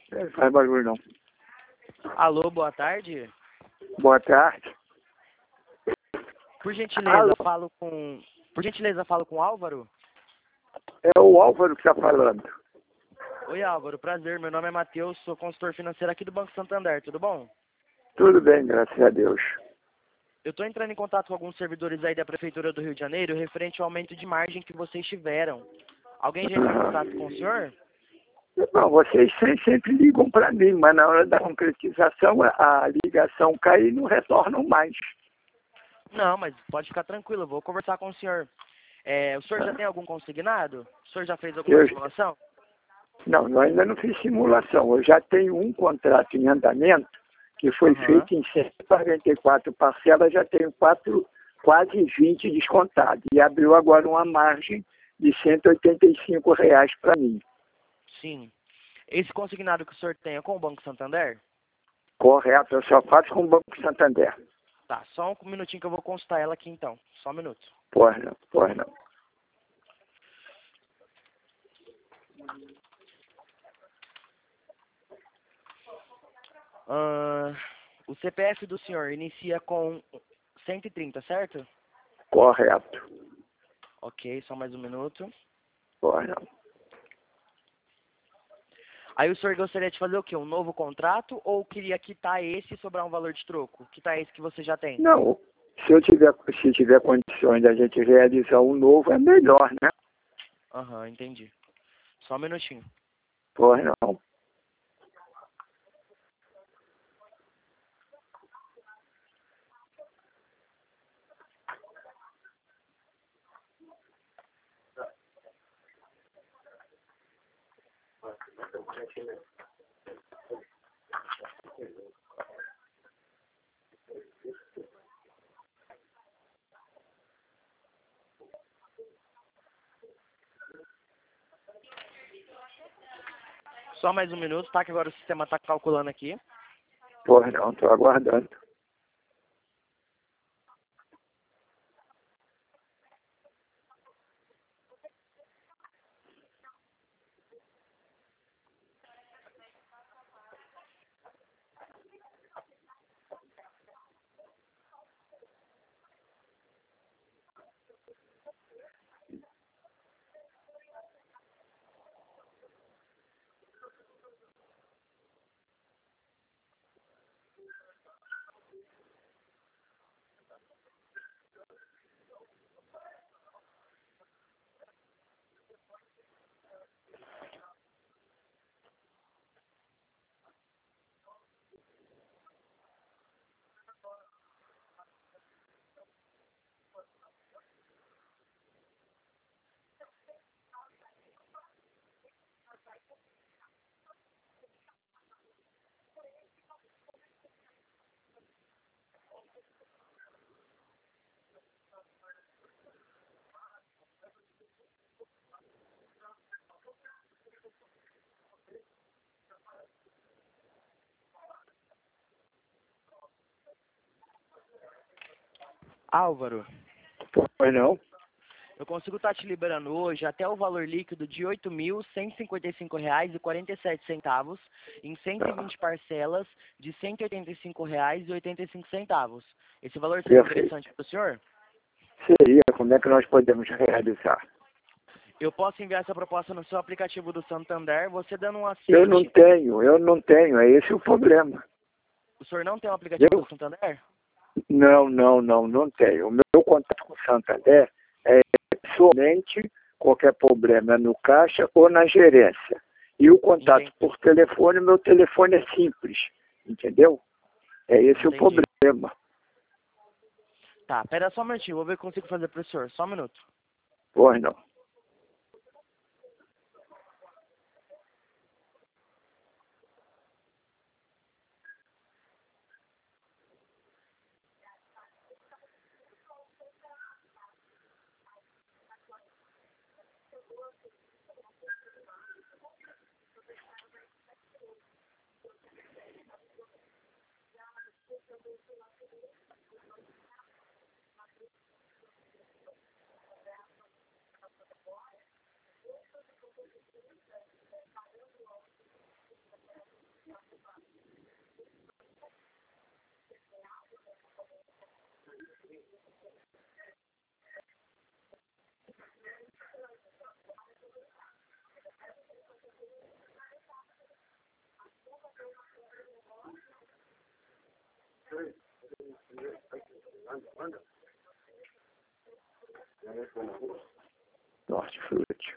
Não faz barulho não. Alô, boa tarde. Boa tarde. Por gentileza, Alô? falo com o Álvaro? É o Álvaro que está falando. Oi, Álvaro, prazer. Meu nome é Matheus, sou consultor financeiro aqui do Banco Santander, tudo bom? Tudo bem, graças a Deus. Eu estou entrando em contato com alguns servidores aí da Prefeitura do Rio de Janeiro referente ao aumento de margem que vocês tiveram. Alguém já entrou em contato com o senhor? Não, vocês sempre ligam para mim, mas na hora da concretização a ligação cai e não retornam mais. Não, mas pode ficar tranquilo, eu vou conversar com o senhor. O senhor já tem algum consignado? O senhor já fez alguma simulação? Não, eu ainda não fiz simulação. Eu já tenho um contrato em andamento que foi feito em 144 parcelas, já tenho quase 20 descontados. E abriu agora uma margem de R$ 185 para mim. Sim. Esse consignado que o senhor tem é com o Banco Santander? Correto, eu só faço com o Banco Santander. Tá, só um minutinho que eu vou consultar ela aqui então. Só um minuto. Pois não, pois não. O CPF do senhor inicia com 130, certo? Correto. Ok, só mais um minuto. Pois não. Aí o senhor gostaria de fazer o quê? Um novo contrato ou queria quitar esse e sobrar um valor de troco? Quitar esse que você já tem? Não, se tiver condições da gente realizar um novo, é melhor, né? Aham, entendi. Só um minutinho. Pois não. Só mais um minuto, tá? Que agora o sistema tá calculando aqui. Pois não, estou aguardando. Álvaro, Pois não. eu consigo estar te liberando hoje até o valor líquido de R$ 8.155,47 em 120 parcelas de R$ 185,85. Esse valor seria interessante para o senhor? Seria, como é que nós podemos realizar? Eu posso enviar essa proposta no seu aplicativo do Santander, você dando um aceite. Eu não tenho, é esse o problema. O senhor não tem um aplicativo do Santander? Não tenho. O meu contato com o Santander é somente qualquer problema no caixa ou na gerência. E o contato por telefone, meu telefone é simples, entendeu? É esse o problema. Tá, pera só um minutinho, vou ver o que eu consigo fazer para o senhor, só um minuto. Pois não. Hortifruti.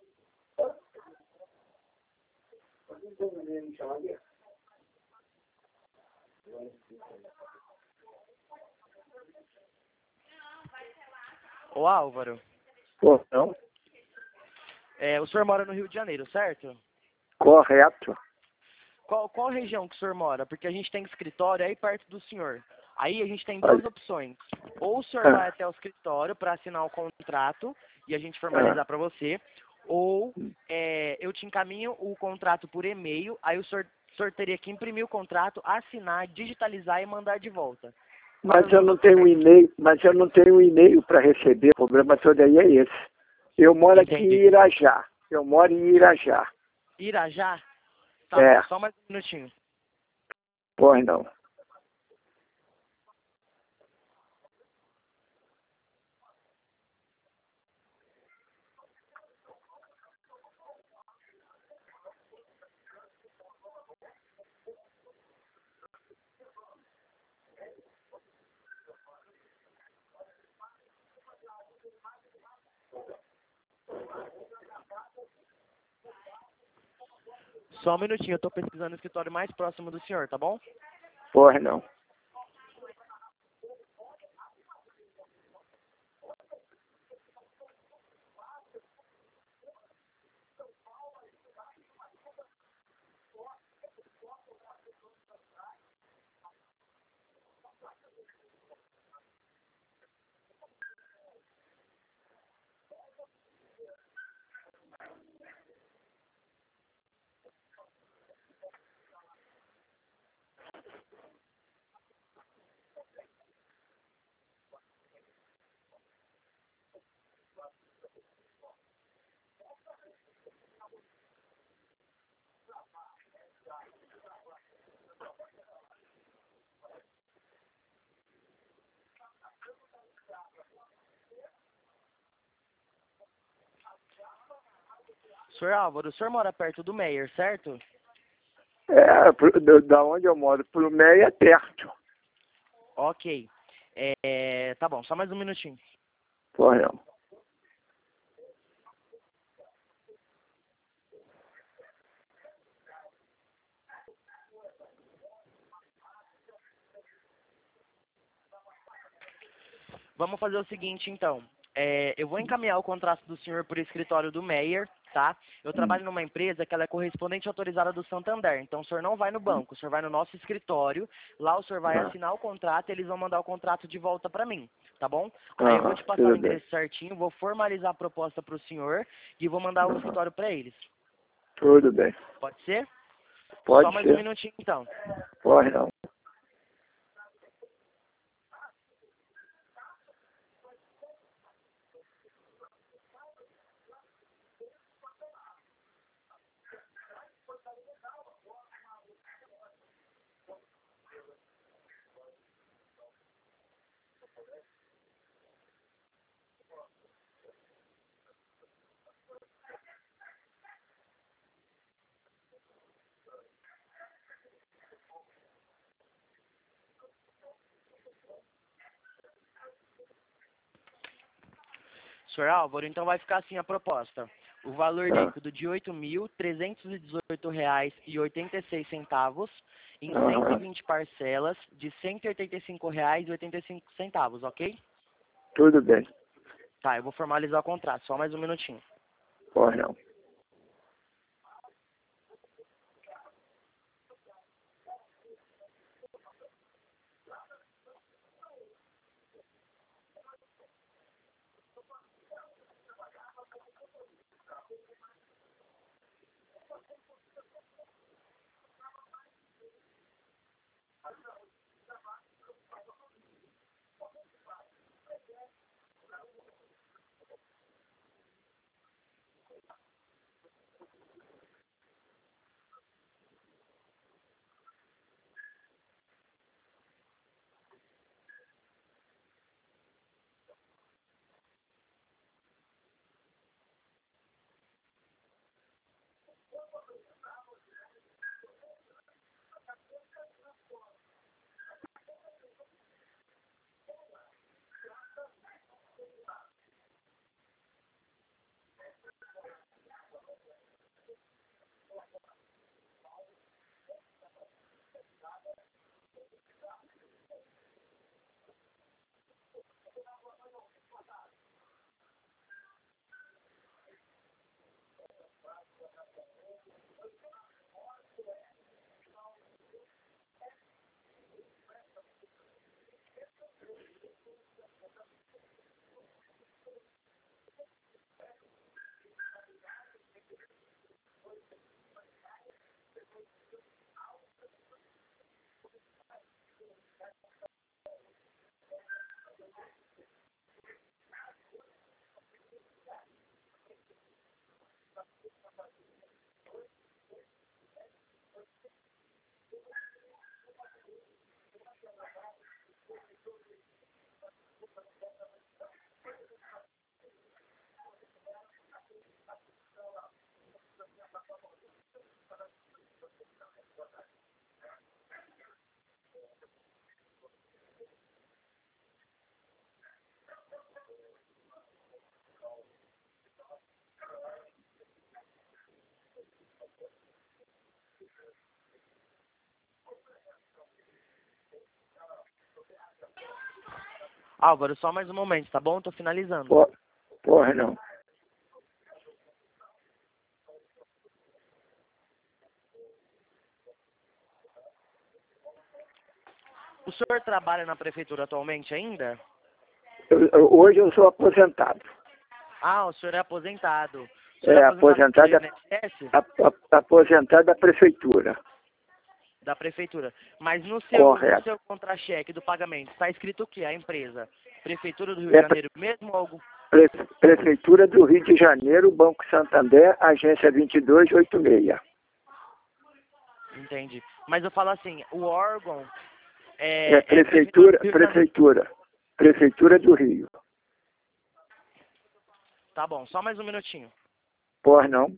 Ô Álvaro, Pô, não? o senhor mora no Rio de Janeiro, certo? Correto. Qual região que o senhor mora? Porque a gente tem escritório aí perto do senhor. Aí a gente tem Olha. duas opções. Ou o senhor vai até o escritório para assinar o contrato e a gente formalizar para você, ou eu te encaminho o contrato por e-mail, aí o senhor teria que imprimir o contrato, assinar, digitalizar e mandar de volta. Mas eu não tenho e-mail para receber. O problema todo aí é esse. Eu moro aqui em Irajá. Eu moro em Irajá. Irajá? Tá É. bom, só mais um minutinho. Pois não. Só um minutinho, eu tô pesquisando o escritório mais próximo do senhor, tá bom? Pois não. Senhor Álvaro, o senhor mora perto do Meier, certo? Da onde eu moro, pro meio é perto. Ok. Tá bom, só mais um minutinho. Pois não. Vamos fazer o seguinte, então. Eu vou encaminhar o contrato do senhor por escritório do Meier, tá? Eu trabalho numa empresa que ela é correspondente autorizada do Santander. Então, o senhor não vai no banco, o senhor vai no nosso escritório. Lá o senhor vai assinar o contrato e eles vão mandar o contrato de volta para mim, tá bom? Aí eu vou te passar o endereço certinho, vou formalizar a proposta para o senhor e vou mandar o escritório para eles. Tudo bem. Pode ser? Pode Só mais ser. um minutinho, então. Pois não. Senhor Álvaro, então vai ficar assim a proposta. O valor líquido de R$ 8.318,86 em 120 parcelas de R$ 185,85, ok? Tudo bem. Tá, eu vou formalizar o contrato, só mais um minutinho. Pois não. Álvaro, só mais um momento, tá bom? Tô finalizando. Porra, não. O senhor trabalha na prefeitura atualmente ainda? Hoje eu sou aposentado. Ah, o senhor é aposentado. O senhor Aposentado, do INSS? aposentado da prefeitura. Da prefeitura. Mas no seu contra-cheque do pagamento, está escrito o quê? A empresa? Prefeitura do Rio de Janeiro mesmo ou algo? Prefeitura do Rio de Janeiro, Banco Santander, agência 2286. Entendi. Mas eu falo assim, o órgão Prefeitura do Rio. Tá bom, só mais um minutinho. Por não.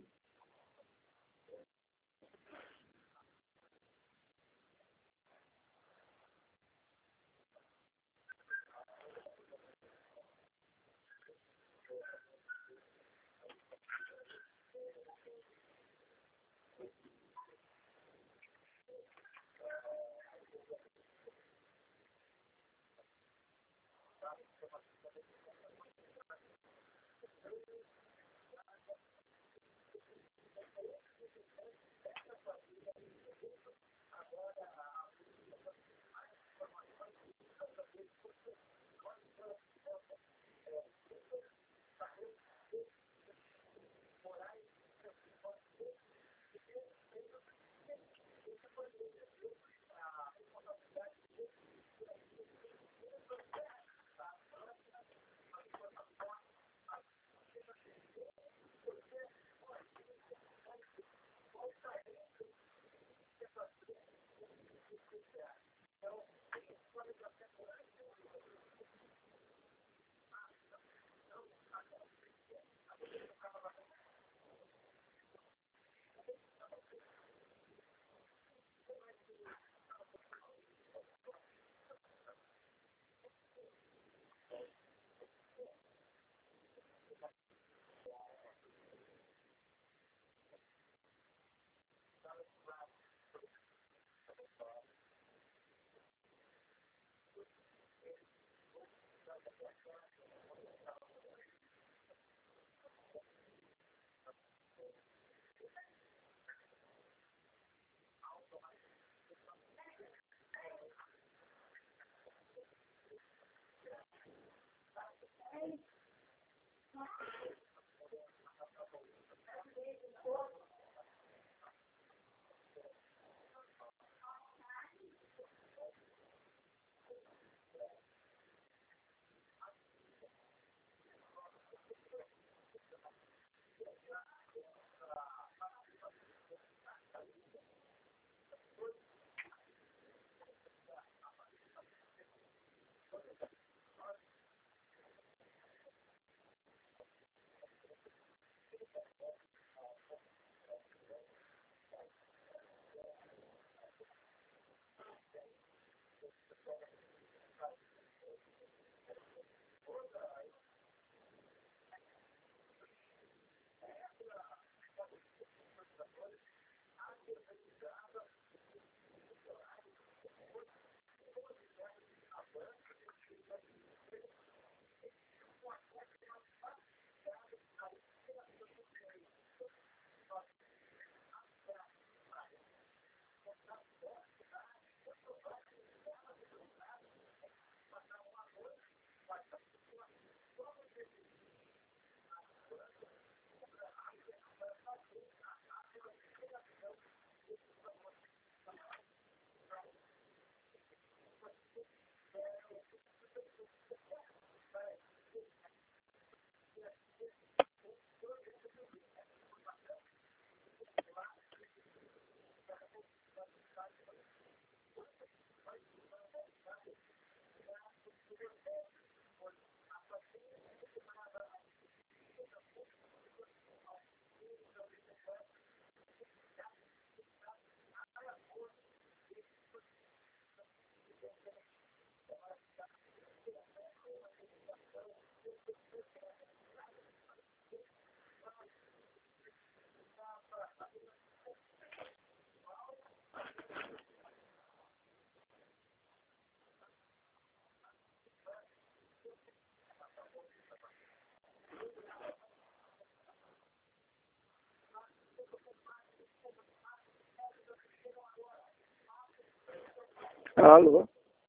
Alô?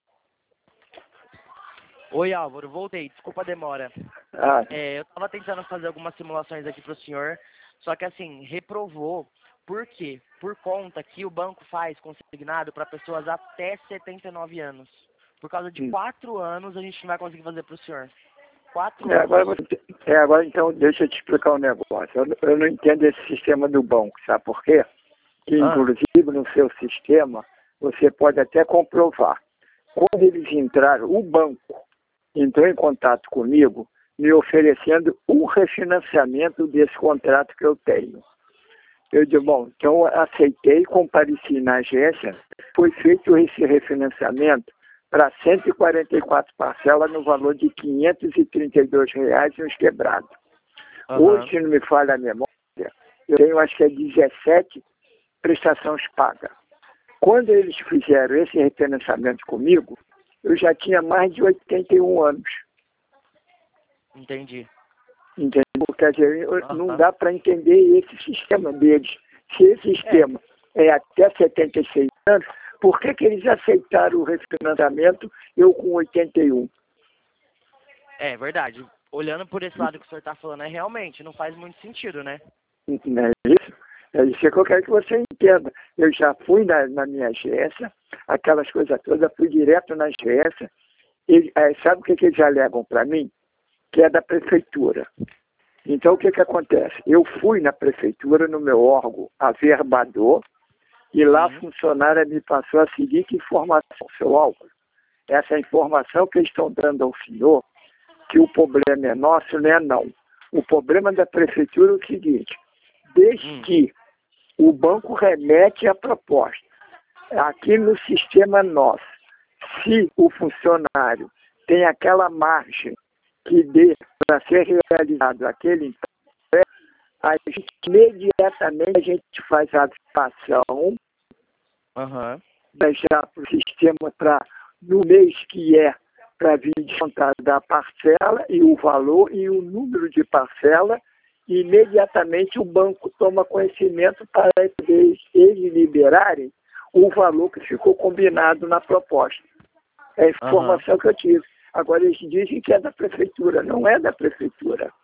Oi, Álvaro, voltei. Desculpa a demora. Ah, Eu estava tentando fazer algumas simulações aqui para o senhor, só que assim, reprovou. Por quê? Por conta que o banco faz consignado para pessoas até 79 anos. Por causa de 4 anos, a gente não vai conseguir fazer para o senhor. 4 anos. agora então deixa eu te explicar um negócio. Eu não entendo esse sistema do banco, sabe por quê? Que inclusive no seu sistema você pode até comprovar. Quando eles entraram, o banco entrou em contato comigo me oferecendo um refinanciamento desse contrato que eu tenho. Eu disse, bom, então aceitei, compareci na agência, foi feito esse refinanciamento para 144 parcelas no valor de R$ 532 e uns quebrados. Hoje, se não me falha a memória, eu tenho acho que é 17 prestações pagas. Quando eles fizeram esse refinanciamento comigo, eu já tinha mais de 81 anos. Entendi. Entendeu? Quer dizer, não dá para entender esse sistema deles. Se esse sistema é até 76 anos, por que eles aceitaram o refinanciamento eu com 81? É verdade. Olhando por esse lado que o senhor está falando, realmente não faz muito sentido, né? Não é isso? É isso que eu quero que você entenda. Eu já fui na minha agência, aquelas coisas todas, fui direto na agência. Sabe o que eles alegam para mim? Que é da prefeitura. Então, o que acontece? Eu fui na prefeitura, no meu órgão averbador, e lá a funcionária me passou a seguinte informação, seu Álvaro. Essa informação que eles estão dando ao senhor, que o problema é nosso, não é não. O problema da prefeitura é o seguinte, desde que o banco remete a proposta, aqui no sistema nosso, se o funcionário tem aquela margem que dê para ser realizado aquele empréstimo, a gente imediatamente faz a aplicação já para o sistema no mês que é para vir descontar da parcela e o valor e o número de parcela, e imediatamente o banco toma conhecimento para eles liberarem o valor que ficou combinado na proposta. É a informação que eu tive. Agora eles dizem que é da prefeitura, não é da prefeitura.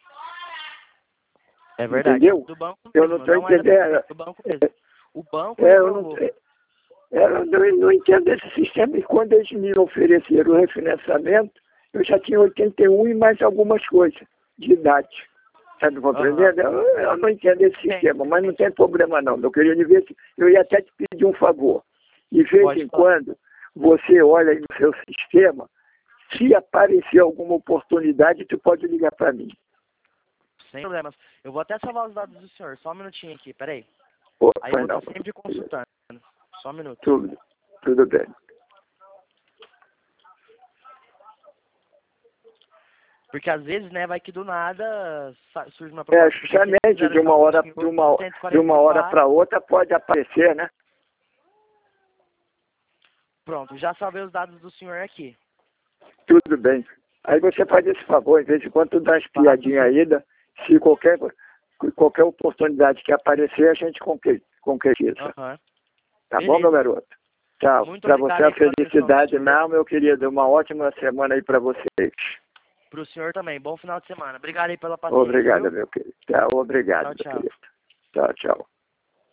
É verdade. Entendeu? Do banco mesmo, eu não estou entendendo. Do banco mesmo. O banco eu não entendo esse sistema. E quando eles me ofereceram o refinanciamento, eu já tinha 81 e mais algumas coisas de idade. Sabe compreendendo? Eu não entendo esse sistema, mas não tem problema não. Eu queria ver se eu ia até te pedir um favor. De vez em quando, você olha aí no seu sistema, se aparecer alguma oportunidade, tu pode ligar para mim. Sem problemas. Eu vou até salvar os dados do senhor. Só um minutinho aqui, peraí. Aí eu vou estar sempre consultando. Só um minuto. Tudo bem. Porque às vezes, né, vai que do nada surge uma proposta. Justamente, de uma hora para outra pode aparecer, né? Pronto, já salvei os dados do senhor aqui. Tudo bem. Aí você faz esse favor, em vez de quando tu dá as piadinhas aí, se qualquer oportunidade que aparecer, a gente concretiza. Tá bom, meu garoto? Tchau. Para você a felicidade, não, meu querido. Uma ótima semana aí para vocês. Para o senhor também. Bom final de semana. Obrigado aí pela paciência. Obrigado, viu? meu querido. Obrigado, tchau, meu querido. Tchau, tchau.